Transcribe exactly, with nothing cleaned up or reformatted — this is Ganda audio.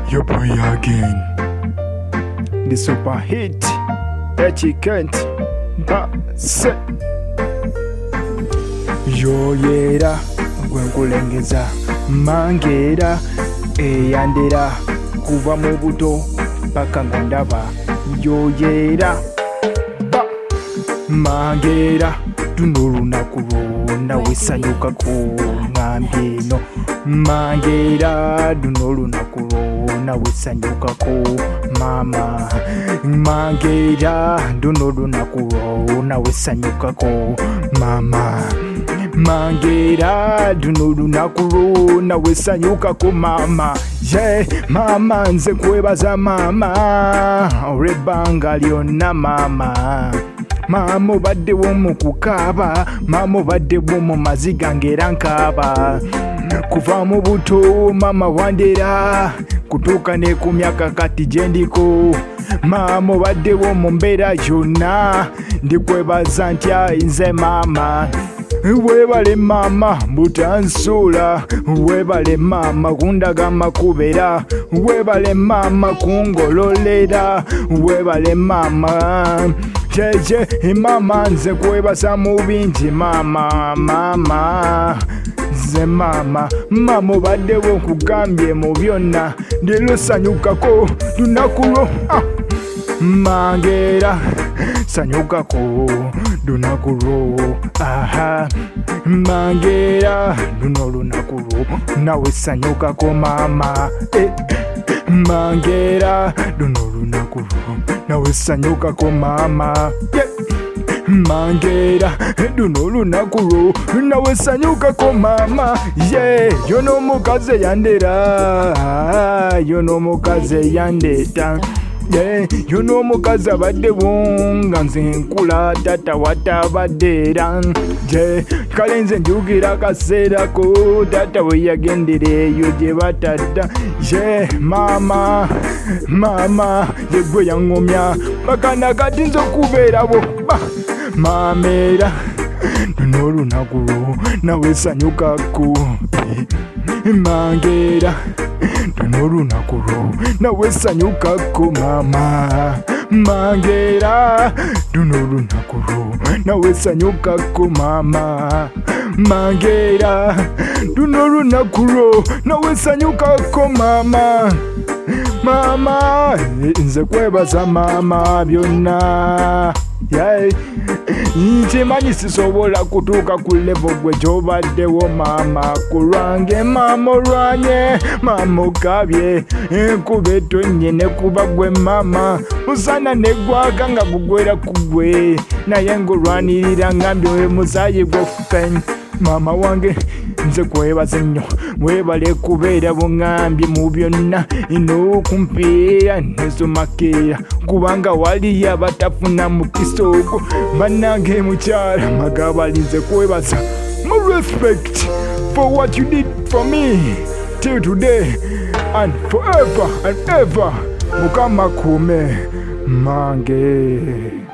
Your boy again. The super hit that you can't say. Yoyera gwenkulengeza mangera eyandera kuva mu buto paka ngondaba yoyera ba mangera tunolunaku lwonna wesanyuka ku ngambye eno mangera duno olunaku lwonna wesanyukako mama mangera duno olunaku lwonna wesanyukako mama mangera duno olunaku lwonna wesanyukako mama ye yeah, mama nze kwebaza mama olw'ebbanga lyonna mama mama obaddewo mu kukaaba mama obaddewo mu maziga ng'era nkaaba kuva mu buto mama wandera kutuuka ne ku myaka kati gye ndiko mama obaddewo mu mbeera yonna ndikwebaza ntya nze mama weebale mama butansuula weebale mama kundaga makubera weebale mama kungololera weebale mama jeje mama nze kwebaza mu bingi mama mama nze mama mama obaddewo nkugambye mu byonna ndilusanyukako lunaku lwo ah. mangera sanyukako lunaku lwo aha mangera luno lunaku lwo nawe sanyukako mama eh. mangera luno lunaku lwo nawe sanyukako mama yeah. mangera luno lunaku lwo nawe sanyukako mama ye yeah. yono omukazi yandera yono omukazi yandeeta yeah. yono omukazi abaddewo nga nze nkula tata watabadde era yeah. kale nze njukira akaseerako tata we yagendera eyo gye batadda ye yeah. mama mama yegwe yaŋŋomya bakana kati nze okubeerabo mamera luno olunaku lwo nawe sanyukako mangera luno olunaku lwo nawe sanyukako mama mangera luno olunaku lwo nawe sanyukako mama mangera luno olunaku lwo nawe sanyukako mama mama nze kwebaza mama byonna yeah. nkimanyi sisobola kutuuka ku levo gwe gyobaddewo mama kulwange mama olwanye mama okabye enkuba etonnye ne kuba gwe mama musana negwaka nga gugwera ku gwe naye ng'olwanirira ngambye we musaayi gwofufe mama wange nze kwebaza nnyo weebale kubeera buŋambye mu byonna n'okumpeera nesomakeera kubanga waliyo abatafuna mu kisoogo bannange mukyala magabali nze kwebaza mu respect for what you did for me till today and forever and ever mukama kuume mange.